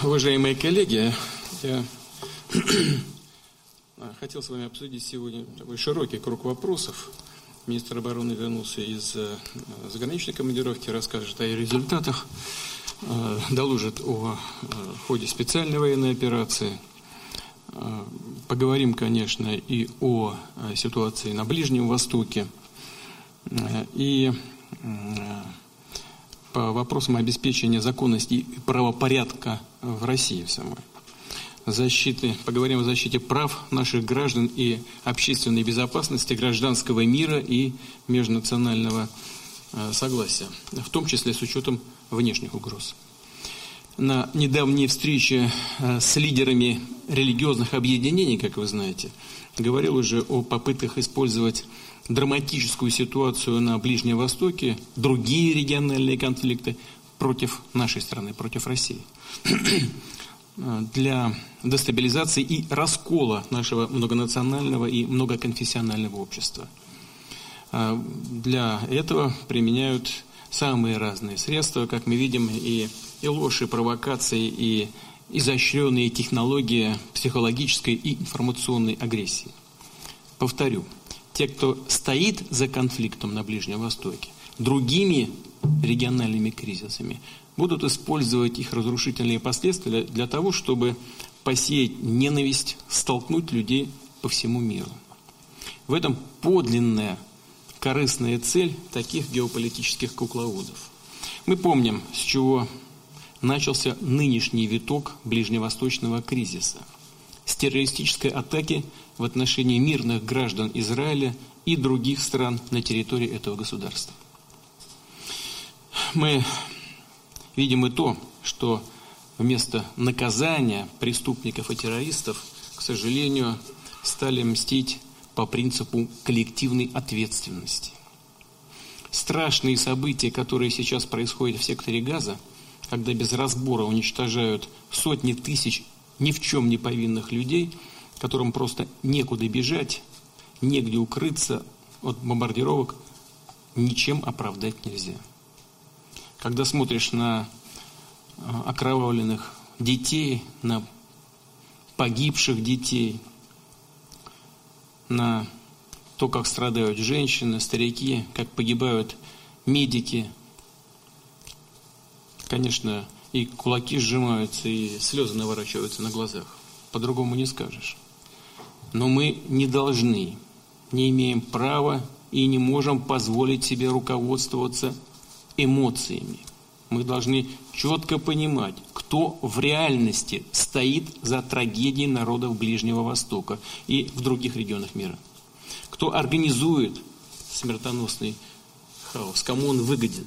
Уважаемые коллеги, я хотел с вами обсудить сегодня такой широкий круг вопросов. Министр обороны вернулся из заграничной командировки, расскажет о результатах, доложит о ходе специальной военной операции. Поговорим, конечно, и о ситуации на Ближнем Востоке, и по вопросам обеспечения законности и правопорядка в России самой. Поговорим о защите прав наших граждан и общественной безопасности, гражданского мира и межнационального согласия, в том числе с учетом внешних угроз. На недавней встрече с лидерами религиозных объединений, как вы знаете, говорил уже о попытках использовать драматическую ситуацию на Ближнем Востоке, другие региональные конфликты против нашей страны, против России, для дестабилизации и раскола нашего многонационального и многоконфессионального общества. Для этого применяют самые разные средства, как мы видим, и ложь, и провокации, и изощренные технологии психологической и информационной агрессии. Повторю, те, кто стоит за конфликтом на Ближнем Востоке, другими региональными кризисами, будут использовать их разрушительные последствия для того, чтобы посеять ненависть, столкнуть людей по всему миру. В этом подлинная корыстная цель таких геополитических кукловодов. Мы помним, с чего начался нынешний виток ближневосточного кризиса. С террористической атаки в отношении мирных граждан Израиля и других стран на территории этого государства. Мы видим и то, что вместо наказания преступников и террористов, к сожалению, стали мстить по принципу коллективной ответственности. Страшные события, которые сейчас происходят в секторе Газа, когда без разбора уничтожают сотни тысяч ни в чем не повинных людей, которым просто некуда бежать, негде укрыться от бомбардировок, ничем оправдать нельзя. Когда смотришь на окровавленных детей, на погибших детей, на то, как страдают женщины, старики, как погибают медики, конечно, и кулаки сжимаются, и слезы наворачиваются на глазах. По-другому не скажешь. Но мы не должны, не имеем права и не можем позволить себе руководствоваться эмоциями. Мы должны четко понимать, кто в реальности стоит за трагедией народов Ближнего Востока и в других регионах мира. Кто организует смертоносный хаос, кому он выгоден.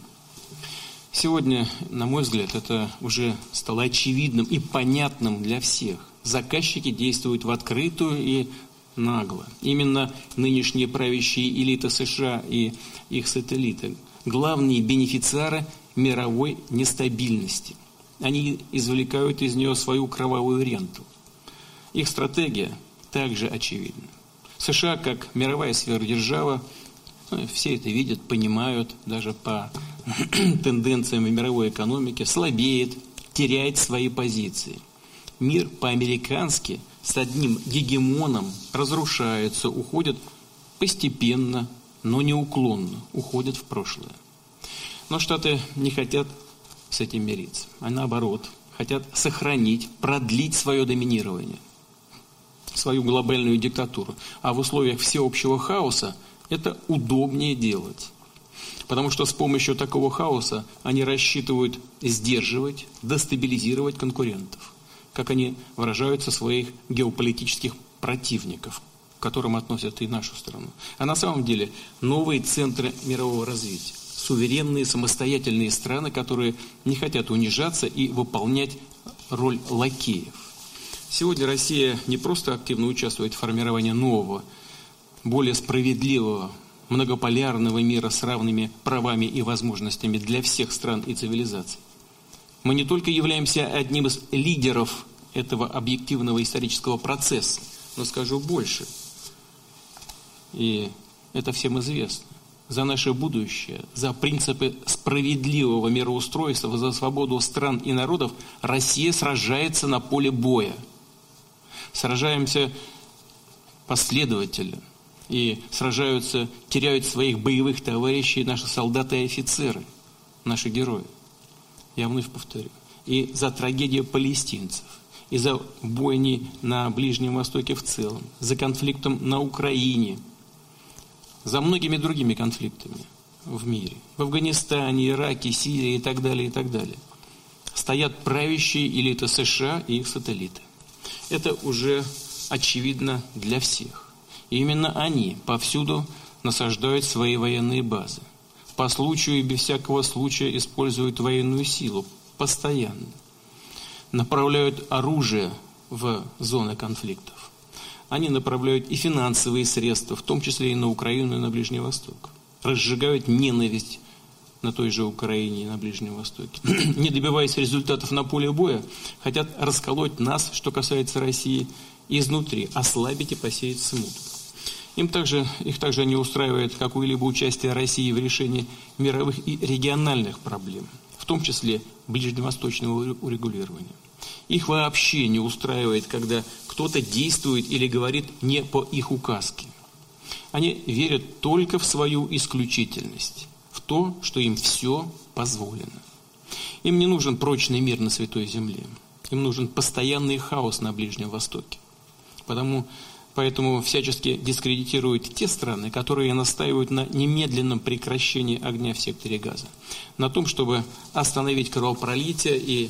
Сегодня, на мой взгляд, это уже стало очевидным и понятным для всех. Заказчики действуют в открытую и нагло. Именно нынешние правящие элиты США и их сателлиты – главные бенефициары мировой нестабильности. Они извлекают из нее свою кровавую ренту. Их стратегия также очевидна. США, как мировая сверхдержава, все это видят, понимают, даже по тенденциям в мировой экономике, слабеет, теряет свои позиции. Мир по-американски с одним гегемоном разрушается, уходит постепенно, но неуклонно, уходит в прошлое. Но Штаты не хотят с этим мириться, а наоборот, хотят сохранить, продлить свое доминирование, свою глобальную диктатуру. А в условиях всеобщего хаоса это удобнее делать. Потому что с помощью такого хаоса они рассчитывают сдерживать, дестабилизировать конкурентов, как они выражаются, своих геополитических противников, к которым относят и нашу страну. А на самом деле новые центры мирового развития, суверенные, самостоятельные страны, которые не хотят унижаться и выполнять роль лакеев. Сегодня Россия не просто активно участвует в формировании нового, более справедливого, многополярного мира с равными правами и возможностями для всех стран и цивилизаций. Мы не только являемся одним из лидеров этого объективного исторического процесса, но скажу больше, и это всем известно. за наше будущее, за принципы справедливого мироустройства, за свободу стран и народов Россия сражается на поле боя. Сражаемся последовательно. И сражаются, теряют своих боевых товарищей наши солдаты и офицеры, наши герои. Я вновь повторю. И за трагедию палестинцев, и за бойни на Ближнем Востоке в целом, за конфликтом на Украине, за многими другими конфликтами в мире, в Афганистане, Ираке, Сирии и так далее, и так далее. Стоят правящие элиты США и их сателлиты. Это уже очевидно для всех. И именно они повсюду насаждают свои военные базы. По случаю и без всякого случая используют военную силу постоянно. Направляют оружие в зоны конфликтов. Они направляют и финансовые средства, в том числе и на Украину, и на Ближний Восток. Разжигают ненависть на той же Украине и на Ближнем Востоке. Не добиваясь результатов на поле боя, хотят расколоть нас, что касается России, изнутри, ослабить и посеять смуту. Их также не устраивает какое-либо участие России в решении мировых и региональных проблем, в том числе ближневосточного урегулирования. Их вообще не устраивает, когда кто-то действует или говорит не по их указке. Они верят только в свою исключительность, в то, что им все позволено. Им не нужен прочный мир на Святой Земле. Им нужен постоянный хаос на Ближнем Востоке. Поэтому всячески дискредитируют те страны, которые настаивают на немедленном прекращении огня в секторе Газа. На том, чтобы остановить кровопролитие и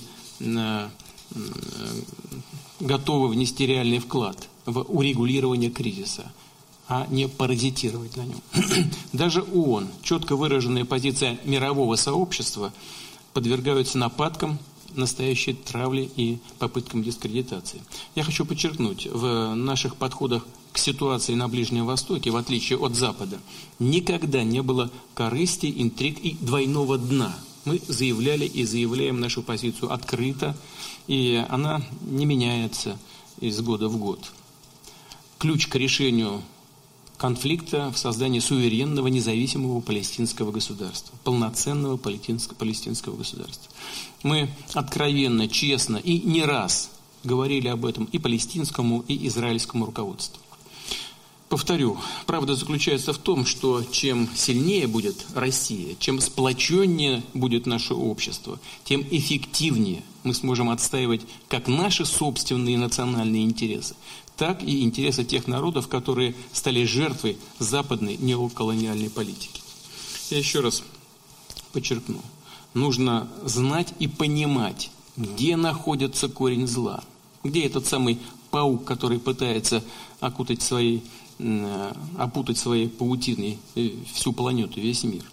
готовы внести реальный вклад в урегулирование кризиса, а не паразитировать на нем. Даже ООН, четко выраженная позиция мирового сообщества, подвергаются нападкам, настоящей травли и попыткам дискредитации. Я хочу подчеркнуть, в наших подходах к ситуации на Ближнем Востоке, в отличие от Запада, никогда не было корысти, интриг и двойного дна. Мы заявляли и заявляем нашу позицию открыто, и она не меняется из года в год. Ключ к решению конфликта в создании суверенного, независимого палестинского государства, полноценного палестинского государства. Мы откровенно, честно и не раз говорили об этом и палестинскому, и израильскому руководству. Повторю, правда заключается в том, что чем сильнее будет Россия, чем сплоченнее будет наше общество, тем эффективнее мы сможем отстаивать как наши собственные национальные интересы, так и интересы тех народов, которые стали жертвой западной неоколониальной политики. Я еще раз подчеркну, нужно знать и понимать, где находится корень зла, где этот самый паук, который пытается опутать своей паутиной всю планету, весь мир.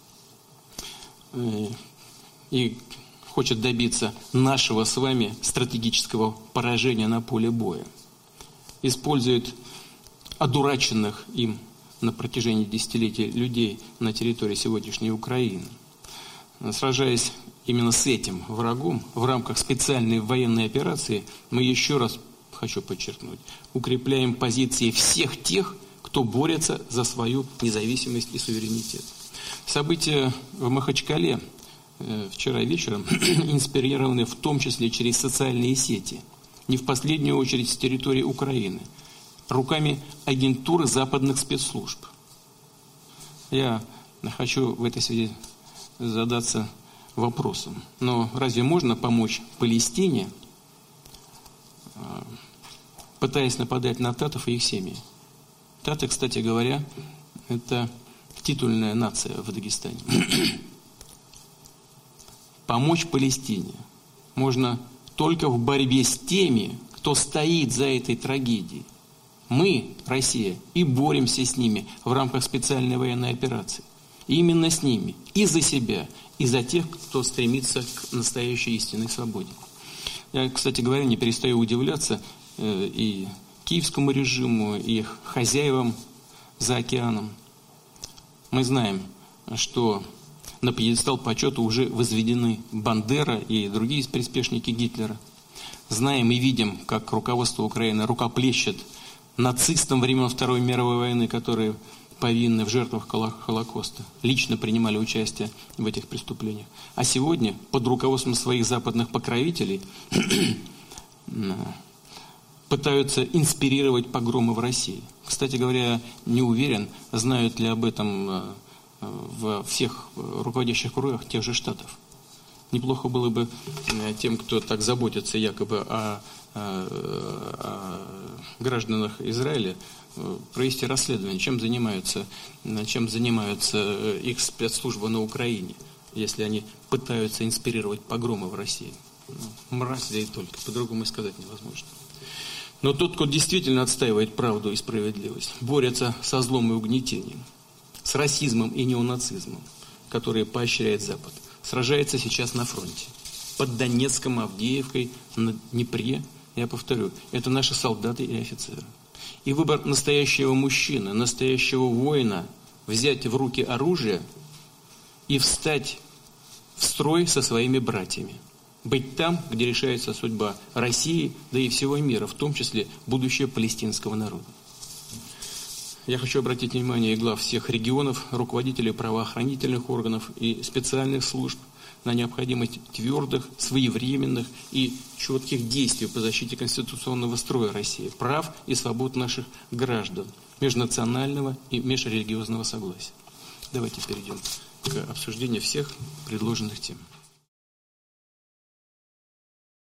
И хочет добиться нашего с вами стратегического поражения на поле боя. Использует одураченных им на протяжении десятилетий людей на территории сегодняшней Украины. Сражаясь именно с этим врагом в рамках специальной военной операции, мы еще раз хочу подчеркнуть, укрепляем позиции всех тех, кто борется за свою независимость и суверенитет. События в Махачкале вчера вечером инспирированы в том числе через социальные сети, не в последнюю очередь с территории Украины, руками агентуры западных спецслужб. Я хочу в этой связи задаться вопросом, но разве можно помочь Палестине, пытаясь нападать на татов и их семьи? Таты, кстати говоря, это титульная нация в Дагестане. Помочь Палестине можно только в борьбе с теми, кто стоит за этой трагедией. Мы, Россия, и боремся с ними в рамках специальной военной операции. И именно с ними, и за себя, и за тех, кто стремится к настоящей истинной свободе. Я, кстати говоря, не перестаю удивляться и киевскому режиму, и их хозяевам за океаном. Мы знаем, что на пьедестал почета уже возведены Бандера и другие приспешники Гитлера. Знаем и видим, как руководство Украины рукоплещет нацистам времен Второй мировой войны, которые повинны в жертвах Холокоста, лично принимали участие в этих преступлениях. А сегодня под руководством своих западных покровителей пытаются инспирировать погромы в России. Кстати говоря, не уверен, знают ли об этом во всех руководящих кругах тех же Штатов. Неплохо было бы тем, кто так заботится якобы о гражданах Израиля, провести расследование, чем занимаются их спецслужбы на Украине, если они пытаются инспирировать погромы в России. Мразь, да и только, по-другому и сказать невозможно. Но тот, кто действительно отстаивает правду и справедливость, борется со злом и угнетением, с расизмом и неонацизмом, которые поощряет Запад, сражается сейчас на фронте. Под Донецком, Авдеевкой, на Днепре, я повторю, это наши солдаты и офицеры. И выбор настоящего мужчины, настоящего воина, взять в руки оружие и встать в строй со своими братьями. Быть там, где решается судьба России, да и всего мира, в том числе будущее палестинского народа. Я хочу обратить внимание глав всех регионов, руководителей правоохранительных органов и специальных служб на необходимость твердых, своевременных и четких действий по защите конституционного строя России, прав и свобод наших граждан, межнационального и межрелигиозного согласия. Давайте перейдем к обсуждению всех предложенных тем.